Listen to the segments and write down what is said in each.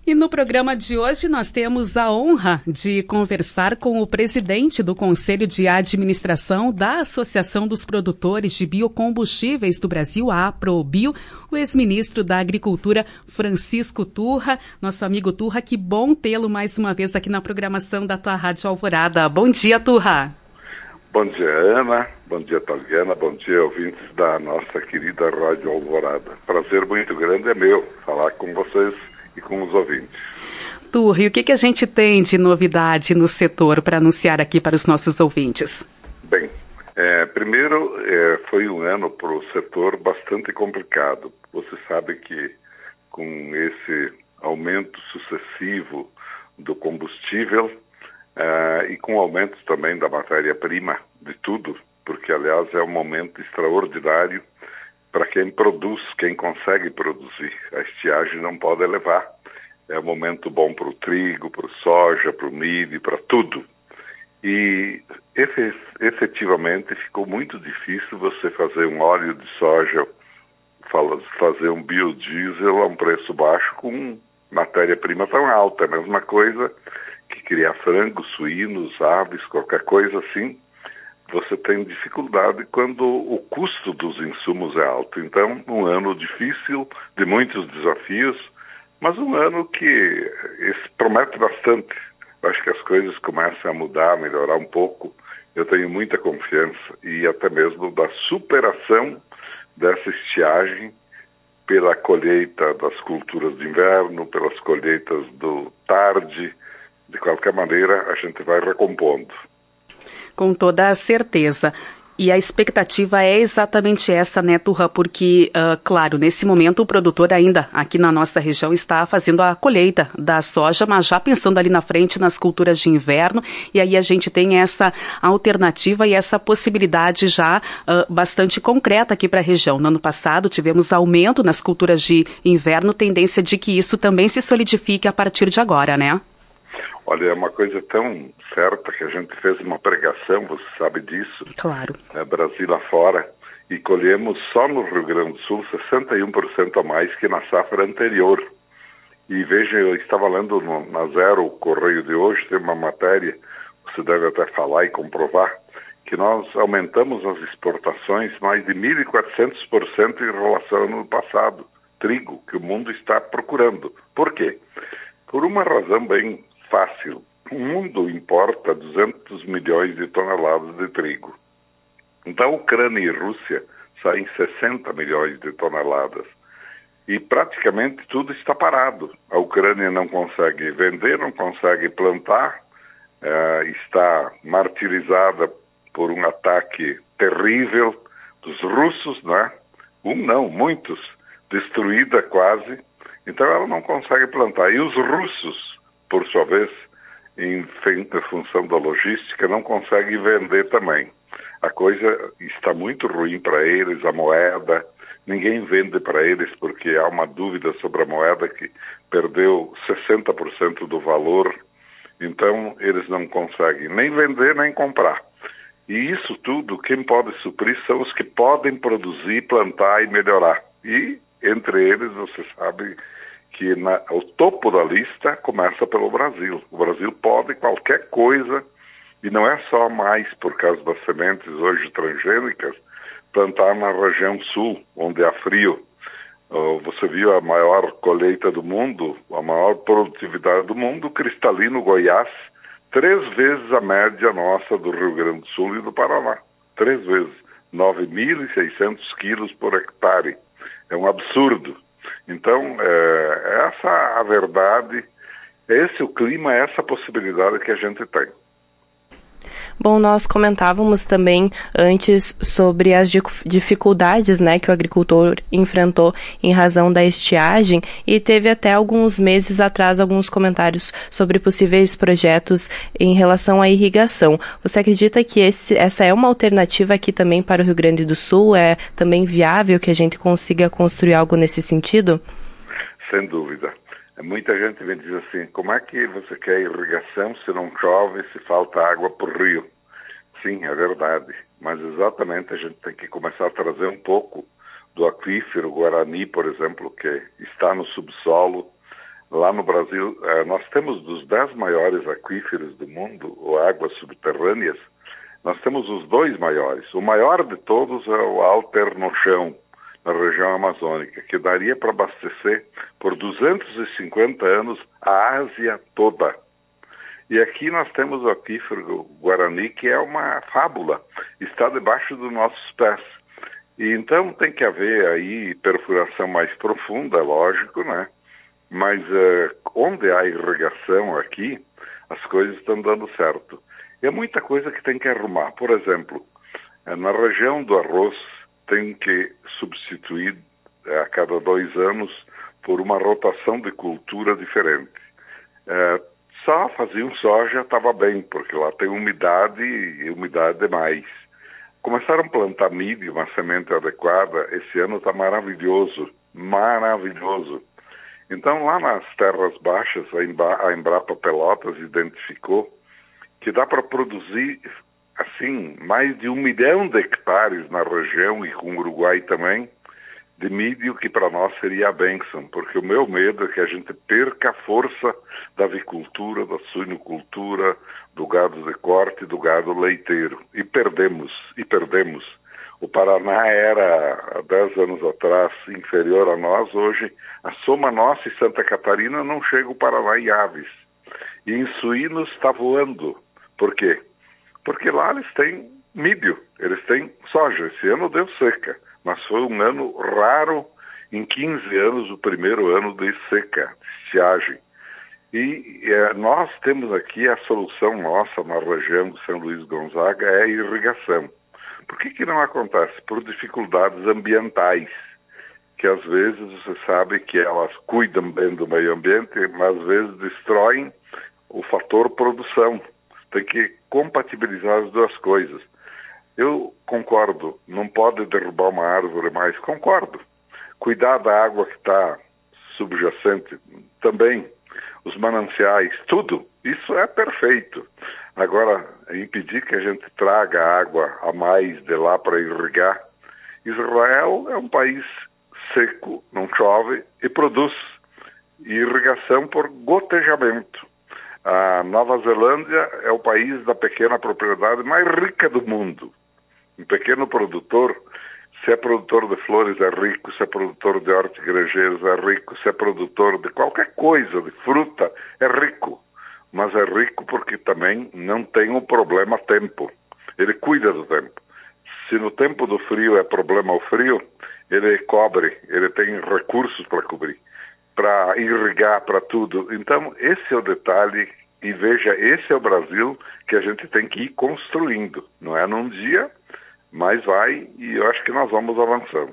E no programa de hoje nós temos a honra de conversar com o presidente do Conselho de Administração da Associação dos Produtores de Biocombustíveis do Brasil, a APROBio, o ex-ministro da Agricultura, Francisco Turra. Nosso amigo Turra, que bom tê-lo mais uma vez aqui na programação da tua Rádio Alvorada. Bom dia, Turra. Bom dia, Ana. Bom dia, Taliana. Bom dia, ouvintes da nossa querida Rádio Alvorada. Prazer muito grande é meu falar com vocês e com os ouvintes. Turra, e o que a gente tem de novidade no setor para anunciar aqui para os nossos ouvintes? Bem, primeiro foi um ano para o setor bastante complicado. Você sabe que com esse aumento sucessivo do combustível e com o aumento também da matéria-prima, de tudo, porque aliás é um momento extraordinário para quem produz, quem consegue produzir. A estiagem não pode elevar. É um momento bom para o trigo, para o soja, para o milho, para tudo. E efetivamente ficou muito difícil você fazer um óleo de soja, fazer um biodiesel a um preço baixo com matéria-prima tão alta. É a mesma coisa que criar frango, suínos, aves, qualquer coisa assim. Você tem dificuldade quando o custo dos insumos é alto. Então, um ano difícil, de muitos desafios, mas um ano que promete bastante. Eu acho que as coisas começam a mudar, a melhorar um pouco. Eu tenho muita confiança e até mesmo da superação dessa estiagem pela colheita das culturas de inverno, pelas colheitas do tarde. De qualquer maneira, a gente vai recompondo. Com toda a certeza. E a expectativa é exatamente essa, né, Turra? Porque, claro, nesse momento o produtor ainda aqui na nossa região está fazendo a colheita da soja, mas já pensando ali na frente nas culturas de inverno, e aí a gente tem essa alternativa e essa possibilidade já bastante concreta aqui para a região. No ano passado tivemos aumento nas culturas de inverno, tendência de que isso também se solidifique a partir de agora, né? Olha, é uma coisa tão certa que a gente fez uma pregação, você sabe disso. Claro. Brasil afora, e colhemos só no Rio Grande do Sul 61% a mais que na safra anterior. E veja, eu estava lendo na Zero, o Correio de hoje, tem uma matéria, você deve até falar e comprovar, que nós aumentamos as exportações mais de 1.400% em relação ao ano passado. Trigo, que o mundo está procurando. Por quê? Por uma razão bem fácil. O mundo importa 200 milhões de toneladas de trigo. Da Ucrânia e Rússia saem 60 milhões de toneladas. E praticamente tudo está parado. A Ucrânia não consegue vender, não consegue plantar, está martirizada por um ataque terrível dos russos, né? Muitos, destruída quase. Então ela não consegue plantar. E os russos, por sua vez, em função da logística, não conseguem vender também. A coisa está muito ruim para eles, a moeda, ninguém vende para eles porque há uma dúvida sobre a moeda que perdeu 60% do valor, então eles não conseguem nem vender nem comprar. E isso tudo, quem pode suprir são os que podem produzir, plantar e melhorar. E, entre eles, você sabe que o topo da lista começa pelo Brasil. O Brasil pode qualquer coisa, e não é só mais por causa das sementes hoje transgênicas, plantar na região sul, onde há frio. Você viu a maior colheita do mundo, a maior produtividade do mundo, cristalino Goiás, 3 vezes a média nossa do Rio Grande do Sul e do Paraná. 3 vezes. 9.600 quilos por hectare. É um absurdo. Então, essa a verdade, esse o clima, essa possibilidade que a gente tem. Bom, nós comentávamos também antes sobre as dificuldades, né, que o agricultor enfrentou em razão da estiagem, e teve até alguns meses atrás alguns comentários sobre possíveis projetos em relação à irrigação. Você acredita que essa é uma alternativa aqui também para o Rio Grande do Sul? É também viável que a gente consiga construir algo nesse sentido? Sem dúvida. Muita gente me diz assim, como é que você quer irrigação se não chove, se falta água para o rio? Sim, é verdade, mas exatamente a gente tem que começar a trazer um pouco do aquífero Guarani, por exemplo, que está no subsolo, Lá no Brasil, nós temos dos 10 maiores aquíferos do mundo, ou águas subterrâneas, nós temos os 2 maiores. O maior de todos é o Alter no Chão, na região amazônica, que daria para abastecer por 250 anos a Ásia toda. E aqui nós temos o aquífero Guarani, que é uma fábula, está debaixo dos nossos pés. E então tem que haver aí perfuração mais profunda, lógico, né? Mas onde há irrigação aqui, as coisas estão dando certo. E é muita coisa que tem que arrumar. Por exemplo, na região do arroz, tem que substituir a cada 2 anos por uma rotação de cultura diferente. Só fazer um soja estava bem, porque lá tem umidade e umidade demais. Começaram a plantar milho, uma semente adequada, esse ano está maravilhoso, maravilhoso. Então lá nas terras baixas, a Embrapa Pelotas identificou que dá para produzir assim, mais de 1 milhão de hectares na região e com o Uruguai também, de milho, que para nós seria a bênção, porque o meu medo é que a gente perca a força da avicultura, da suinocultura, do gado de corte, do gado leiteiro. E perdemos. O Paraná era, há 10 anos atrás, inferior a nós. Hoje, a soma nossa e Santa Catarina não chega o Paraná em aves. E em suínos está voando. Por quê? Porque lá eles têm milho, eles têm soja. Esse ano deu seca, mas foi um ano raro, em 15 anos, o primeiro ano de seca, de estiagem. E nós temos aqui a solução nossa na região de São Luís Gonzaga, é a irrigação. Por que não acontece? Por dificuldades ambientais, que às vezes você sabe que elas cuidam bem do meio ambiente, mas às vezes destroem o fator produção. Tem que compatibilizar as duas coisas. Eu concordo, não pode derrubar uma árvore mais, concordo. Cuidar da água que está subjacente, também. Os mananciais, tudo, isso é perfeito. Agora, impedir que a gente traga água a mais de lá para irrigar. Israel é um país seco, não chove e produz irrigação por gotejamento. A Nova Zelândia é o país da pequena propriedade mais rica do mundo. Um pequeno produtor, se é produtor de flores é rico, se é produtor de hortigranjeiros é rico, se é produtor de qualquer coisa, de fruta, é rico. Mas é rico porque também não tem um problema tempo. Ele cuida do tempo. Se no tempo do frio é problema o frio, ele cobre, ele tem recursos para cobrir, para irrigar, para tudo. Então, esse é o detalhe, e veja, esse é o Brasil que a gente tem que ir construindo. Não é num dia, mas vai, e eu acho que nós vamos avançando.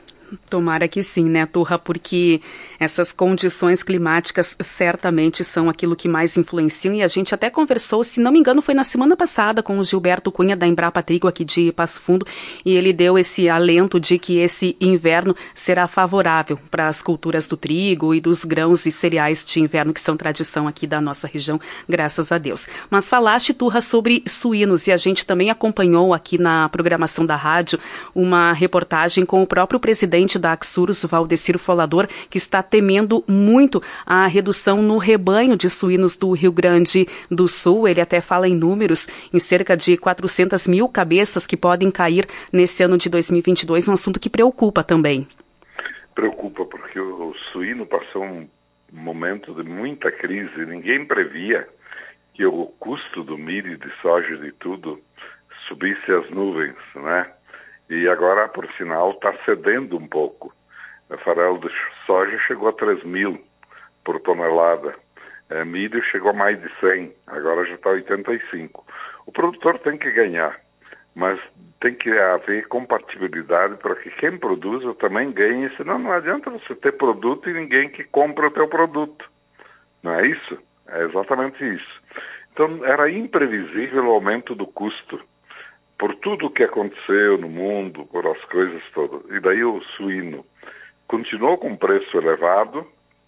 Tomara que sim, né, Turra, porque essas condições climáticas certamente são aquilo que mais influenciam, e a gente até conversou, se não me engano, foi na semana passada com o Gilberto Cunha da Embrapa Trigo aqui de Passo Fundo, e ele deu esse alento de que esse inverno será favorável para as culturas do trigo e dos grãos e cereais de inverno que são tradição aqui da nossa região, graças a Deus. Mas falaste, Turra, sobre suínos, e a gente também acompanhou aqui na programação da rádio uma reportagem com o próprio presidente da Axurus, Valdecir Folador, que está temendo muito a redução no rebanho de suínos do Rio Grande do Sul. Ele até fala em números, em cerca de 400 mil cabeças que podem cair nesse ano de 2022, um assunto que preocupa também. Preocupa, porque o suíno passou um momento de muita crise. Ninguém previa que o custo do milho, de soja e de tudo subisse às nuvens, né? E agora, por sinal, está cedendo um pouco. O farelo de soja chegou a 3 mil por tonelada. Milho chegou a mais de 100, agora já está 85. O produtor tem que ganhar, mas tem que haver compatibilidade para que quem produza também ganhe, senão não adianta você ter produto e ninguém que compra o teu produto. Não é isso? É exatamente isso. Então, era imprevisível o aumento do custo, por tudo o que aconteceu no mundo, por as coisas todas. E daí o suíno continuou com preço elevado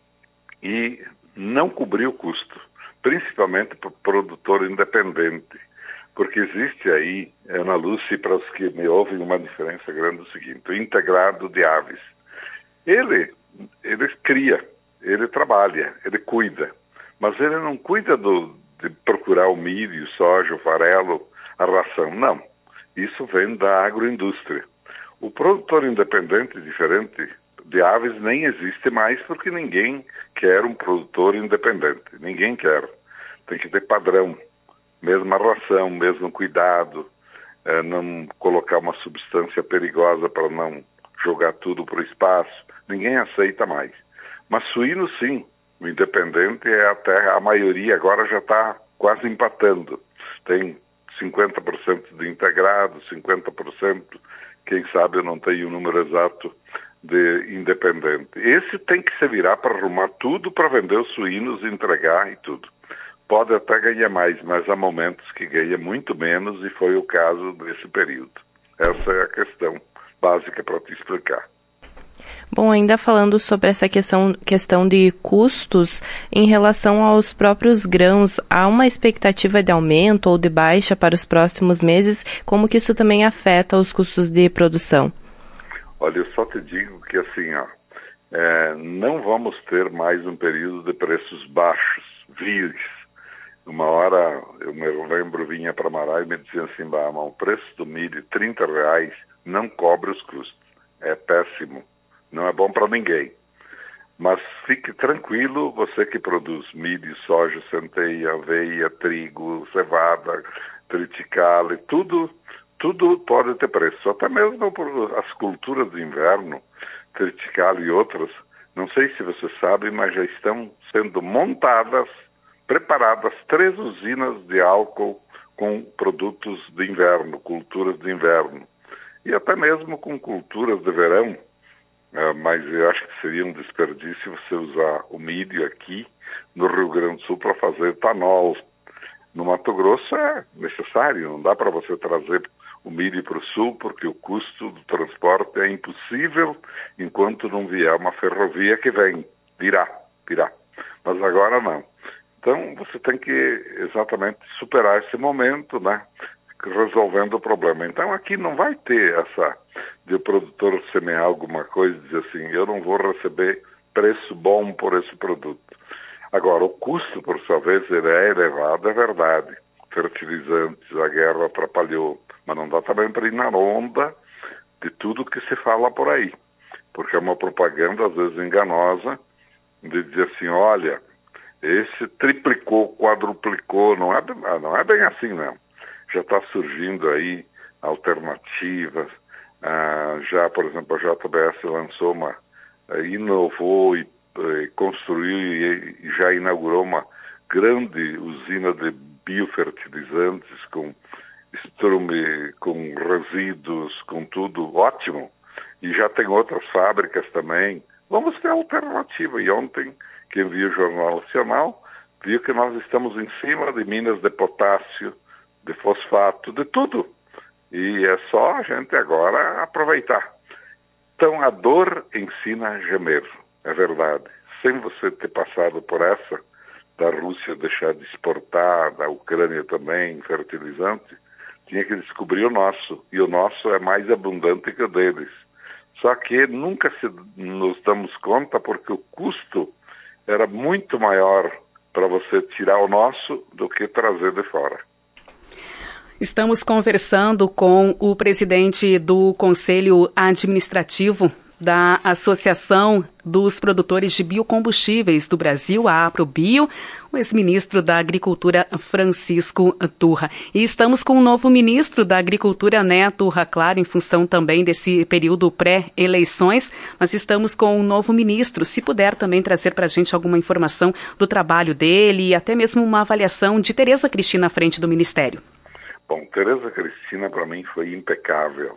e não cobriu o custo, principalmente para o produtor independente. Porque existe aí, Ana Lúcia, para os que me ouvem, uma diferença grande, o seguinte: o integrado de aves. Ele cria, ele trabalha, ele cuida, mas ele não cuida de procurar o milho, soja, o farelo, a ração, não. Isso vem da agroindústria. O produtor independente, diferente de aves, nem existe mais porque ninguém quer um produtor independente. Ninguém quer. Tem que ter padrão, mesma ração, mesmo cuidado, não colocar uma substância perigosa para não jogar tudo para o espaço. Ninguém aceita mais. Mas suíno, sim. O independente é até a maioria, agora já está quase empatando. Tem 50% de integrado, 50%, quem sabe eu não tenho o número exato de independente. Esse tem que se virar para arrumar tudo para vender os suínos, entregar e tudo. Pode até ganhar mais, mas há momentos que ganha muito menos e foi o caso desse período. Essa é a questão básica para te explicar. Bom, ainda falando sobre essa questão de custos, em relação aos próprios grãos, há uma expectativa de aumento ou de baixa para os próximos meses? Como que isso também afeta os custos de produção? Olha, eu só te digo que assim, não vamos ter mais um período de preços baixos, vires. Uma hora, eu me lembro, vinha para Mará e me dizia assim, mas o preço do milho, R$30, não cobre os custos. É péssimo. Não é bom para ninguém. Mas fique tranquilo, você que produz milho, soja, centeia, aveia, trigo, cevada, triticale, tudo pode ter preço. Até mesmo por as culturas de inverno, triticale e outras, não sei se você sabe, mas já estão sendo montadas, preparadas 3 usinas de álcool com produtos de inverno, culturas de inverno. E até mesmo com culturas de verão. Mas eu acho que seria um desperdício você usar o milho aqui no Rio Grande do Sul para fazer etanol. No Mato Grosso é necessário, não dá para você trazer o milho para o sul porque o custo do transporte é impossível enquanto não vier uma ferrovia que virá. Mas agora não. Então você tem que exatamente superar esse momento, né? Resolvendo o problema. Então aqui não vai ter essa de o produtor semear alguma coisa e dizer assim, eu não vou receber preço bom por esse produto. Agora, o custo, por sua vez, ele é elevado, é verdade. Fertilizantes, a guerra atrapalhou, mas não dá também para ir na onda de tudo que se fala por aí. Porque é uma propaganda, às vezes, enganosa, de dizer assim, olha, esse triplicou, quadruplicou, não é bem assim, não. Já está surgindo aí alternativas. Já, por exemplo, a JBS lançou inovou e construiu e já inaugurou uma grande usina de biofertilizantes com estrume, com resíduos, com tudo ótimo. E já tem outras fábricas também. Vamos ter alternativa. E ontem, quem viu o Jornal Nacional, viu que nós estamos em cima de minas de potássio, de fosfato, de tudo. E é só a gente agora aproveitar. Então a dor ensina a gemer, é verdade. Sem você ter passado por essa, da Rússia deixar de exportar, da Ucrânia também, fertilizante, tinha que descobrir o nosso. E o nosso é mais abundante que o deles. Só que nunca nos damos conta porque o custo era muito maior para você tirar o nosso do que trazer de fora. Estamos conversando com o presidente do Conselho Administrativo da Associação dos Produtores de Biocombustíveis do Brasil, a APROBio, o ex-ministro da Agricultura, Francisco Turra. E estamos com o novo ministro da Agricultura, né, Turra, claro, em função também desse período pré-eleições, mas estamos com um novo ministro. Se puder também trazer para a gente alguma informação do trabalho dele e até mesmo uma avaliação de Tereza Cristina à frente do Ministério. Bom, Tereza Cristina para mim foi impecável.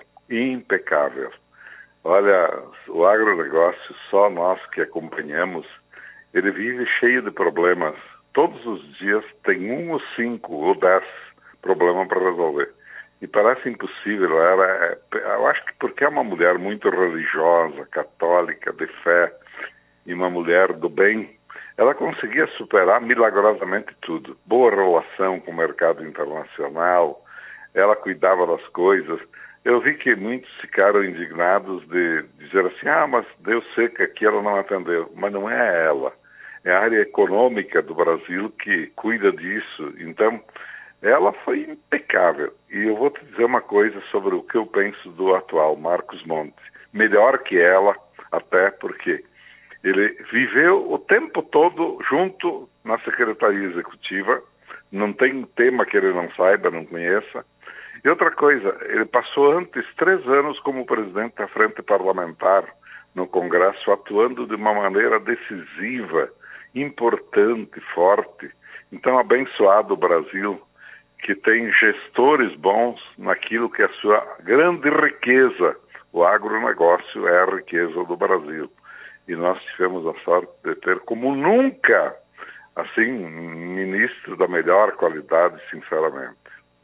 Olha, o agronegócio, só nós que acompanhamos, ele vive cheio de problemas. Todos os dias tem 1 ou 5 ou 10 problemas para resolver. E parece impossível. Eu acho que porque é uma mulher muito religiosa, católica, de fé, e uma mulher do bem, ela conseguia superar milagrosamente tudo. Boa relação com o mercado internacional, ela cuidava das coisas. eu vi que muitos ficaram indignados de dizer assim, mas deu seca aqui, ela não atendeu. Mas não é ela. É a área econômica do Brasil que cuida disso. Então, ela foi impecável. E eu vou te dizer uma coisa sobre o que eu penso do atual Marcos Monte. Melhor que ela, até porque ele viveu o tempo todo junto na Secretaria Executiva. Não tem tema que ele não saiba, não conheça. E outra coisa, ele passou antes 3 anos como presidente da Frente Parlamentar no Congresso, atuando de uma maneira decisiva, importante, forte. Então, abençoado o Brasil, que tem gestores bons naquilo que é a sua grande riqueza. O agronegócio é a riqueza do Brasil. E nós tivemos a sorte de ter, como nunca, assim, um ministro da melhor qualidade, sinceramente.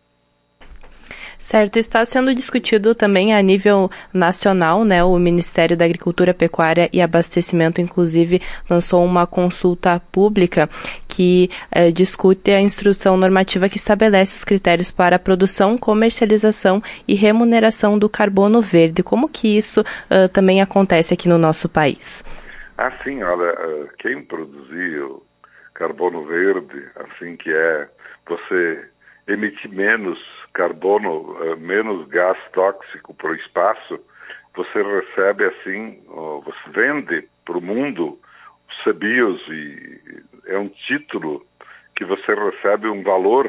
Certo, está sendo discutido também a nível nacional, né? O Ministério da Agricultura, Pecuária e Abastecimento, inclusive, lançou uma consulta pública que discute a instrução normativa que estabelece os critérios para a produção, comercialização e remuneração do carbono verde. Como que isso também acontece aqui no nosso país? Sim, olha, quem produziu carbono verde, assim que é você emitir menos carbono, menos gás tóxico para o espaço, você recebe assim, você vende para o mundo os CBIOS e é um título que você recebe um valor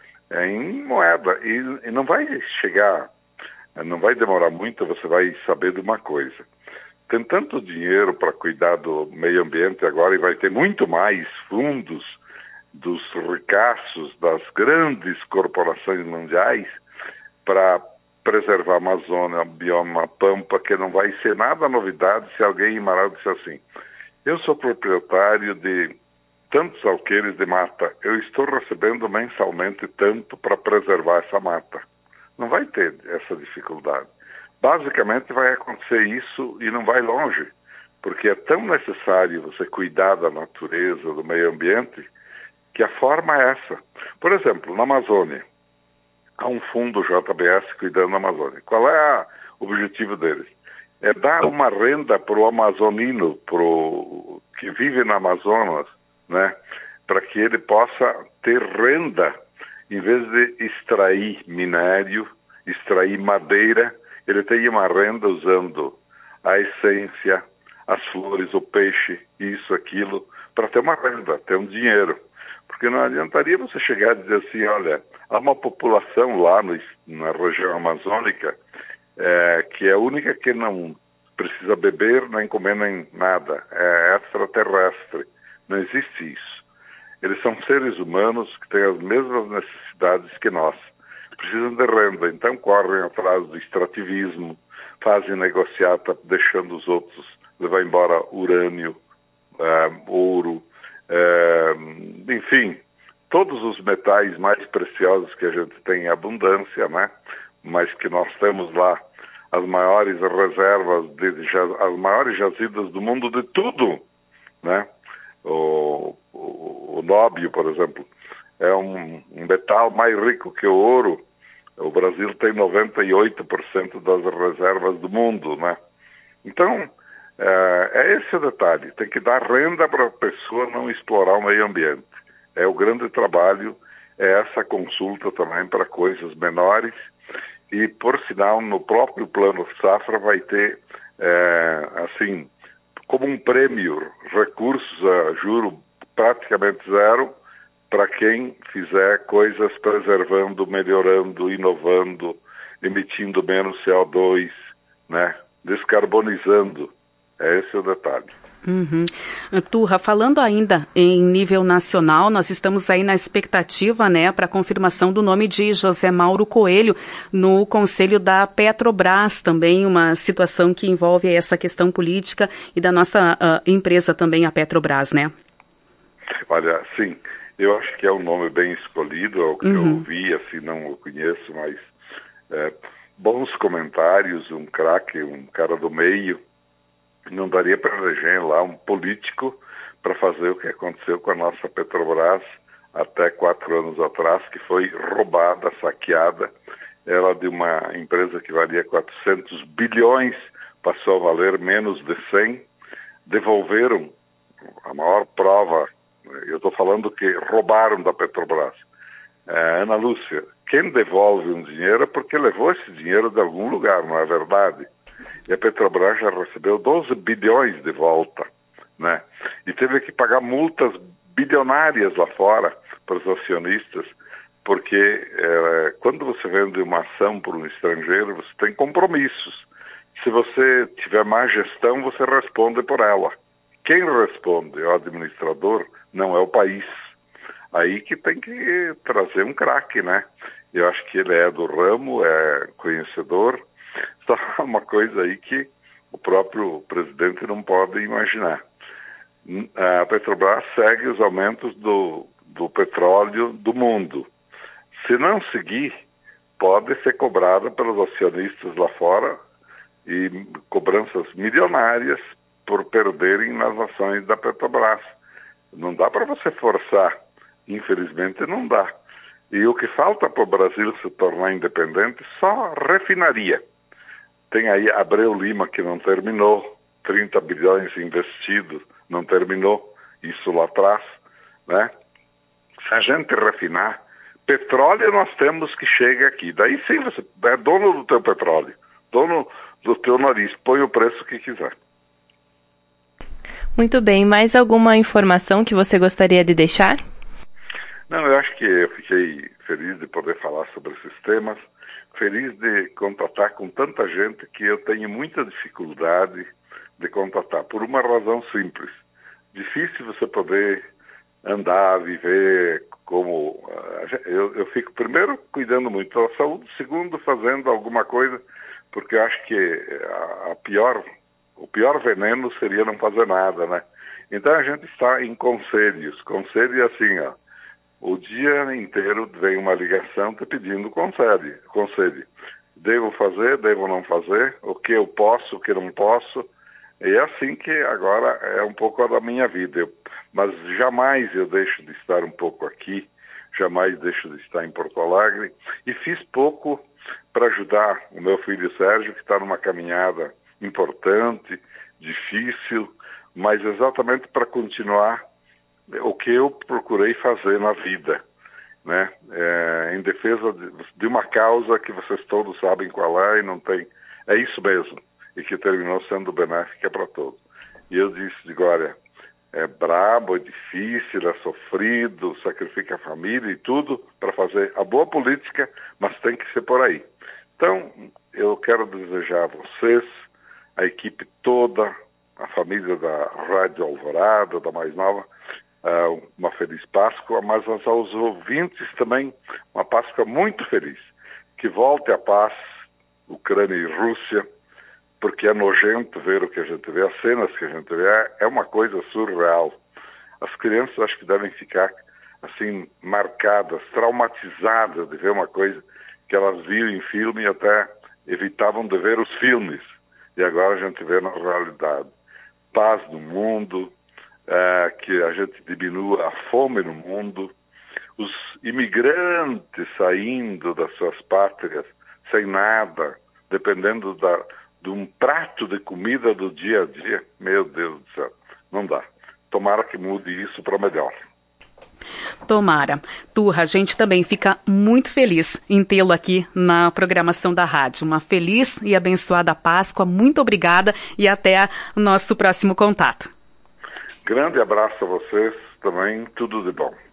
em moeda e não vai chegar, não vai demorar muito, você vai saber de uma coisa. Tem tanto dinheiro para cuidar do meio ambiente agora e vai ter muito mais fundos dos ricaços das grandes corporações mundiais para preservar a Amazônia, a bioma Pampa, que não vai ser nada novidade se alguém em Marau disser assim, eu sou proprietário de tantos alqueires de mata, eu estou recebendo mensalmente tanto para preservar essa mata. Não vai ter essa dificuldade. Basicamente vai acontecer isso e não vai longe, porque é tão necessário você cuidar da natureza, do meio ambiente, que a forma é essa. Por exemplo, na Amazônia, há um fundo JBS cuidando da Amazônia. Qual é o objetivo deles? É dar uma renda para o amazonino, que vive na Amazonas, né? Para que ele possa ter renda, em vez de extrair minério, extrair madeira, ele tem uma renda usando a essência, as flores, o peixe, isso, aquilo, para ter uma renda, ter um dinheiro. Porque não adiantaria você chegar e dizer assim, olha, há uma população lá na região amazônica que é a única que não precisa beber, nem comer, nem nada. É extraterrestre. Não existe isso. Eles são seres humanos que têm as mesmas necessidades que nós. Precisam de renda, então correm atrás do extrativismo, fazem negociata, deixando os outros levar embora urânio, ouro, enfim, todos os metais mais preciosos que a gente tem em abundância, né? Mas que nós temos lá as maiores reservas, as maiores jazidas do mundo de tudo, né? O nóbio, por exemplo, é um metal mais rico que o ouro. O Brasil tem 98% das reservas do mundo, né? Então, é esse o detalhe. Tem que dar renda para a pessoa não explorar o meio ambiente. É o grande trabalho, é essa consulta também para coisas menores. E, por sinal, no próprio Plano Safra vai ter, assim, como um prêmio, recursos a juro praticamente zero para quem fizer coisas preservando, melhorando, inovando, emitindo menos CO2, né? Descarbonizando. Esse é o detalhe. Uhum. Turra, falando ainda em nível nacional, nós estamos aí na expectativa, né, para a confirmação do nome de José Mauro Coelho no Conselho da Petrobras, também uma situação que envolve essa questão política e da nossa empresa também, a Petrobras, né? Olha, sim, eu acho que é um nome bem escolhido, é o que eu ouvi, assim, não o conheço, mas bons comentários, um craque, um cara do meio. Não daria para eleger lá um político para fazer o que aconteceu com a nossa Petrobras até 4 anos atrás, que foi roubada, saqueada, era de uma empresa que valia 400 bilhões, passou a valer menos de 100, devolveram a maior prova, eu estou falando que roubaram da Petrobras. Ana Lúcia, quem devolve um dinheiro é porque levou esse dinheiro de algum lugar, não é verdade? E a Petrobras já recebeu 12 bilhões de volta, né? E teve que pagar multas bilionárias lá fora para os acionistas, porque quando você vende uma ação para um estrangeiro, você tem compromissos. Se você tiver má gestão, você responde por ela. Quem responde é o administrador, não é o país. Aí que tem que trazer um craque, né? Eu acho que ele é do ramo, é conhecedor. Só uma coisa aí que o próprio presidente não pode imaginar. A Petrobras segue os aumentos do petróleo do mundo. Se não seguir, pode ser cobrada pelos acionistas lá fora e cobranças milionárias por perderem nas ações da Petrobras. Não dá para você forçar. Infelizmente não dá. E o que falta para o Brasil se tornar independente, só refinaria. Tem aí Abreu Lima que não terminou, 30 bilhões investidos, não terminou, isso lá atrás, né? Se a gente refinar, petróleo nós temos que chegar aqui. Daí sim você é dono do teu petróleo, dono do teu nariz, põe o preço que quiser. Muito bem, mais alguma informação que você gostaria de deixar? Não, eu acho que eu fiquei feliz de poder falar sobre esses temas, feliz de contatar com tanta gente que eu tenho muita dificuldade de contatar, por uma razão simples. Difícil você poder andar, viver como... Eu fico, primeiro, cuidando muito da saúde, segundo, fazendo alguma coisa, porque eu acho que o pior veneno seria não fazer nada, né? Então a gente está em conselhos. Conselho é assim, ó. O dia inteiro vem uma ligação te pedindo conselho. Devo fazer, devo não fazer, o que eu posso, o que não posso. E é assim que agora é um pouco da minha vida. Mas jamais eu deixo de estar um pouco aqui, jamais deixo de estar em Porto Alegre. E fiz pouco para ajudar o meu filho Sérgio, que está numa caminhada importante, difícil, mas exatamente para continuar o que eu procurei fazer na vida, né? Em defesa de uma causa que vocês todos sabem qual é e não tem... É isso mesmo, e que terminou sendo benéfica para todos. E eu digo, olha, é brabo, é difícil, é sofrido, sacrifica a família e tudo para fazer a boa política, mas tem que ser por aí. Então, eu quero desejar a vocês, a equipe toda, a família da Rádio Alvorada, da Mais Nova, uma feliz Páscoa, mas aos ouvintes também uma Páscoa muito feliz. Que volte a paz, Ucrânia e Rússia, porque é nojento ver o que a gente vê, as cenas que a gente vê, é uma coisa surreal. As crianças acho que devem ficar assim marcadas, traumatizadas de ver uma coisa que elas viam em filme e até evitavam de ver os filmes. E agora a gente vê na realidade. Paz no mundo, que a gente diminua a fome no mundo, os imigrantes saindo das suas pátrias sem nada, dependendo de um prato de comida do dia a dia. Meu Deus do céu, não dá. Tomara que mude isso para melhor. Tomara. Turra, a gente também fica muito feliz em tê-lo aqui na programação da rádio. Uma feliz e abençoada Páscoa. Muito obrigada e até o nosso próximo contato. Grande abraço a vocês também. Tudo de bom.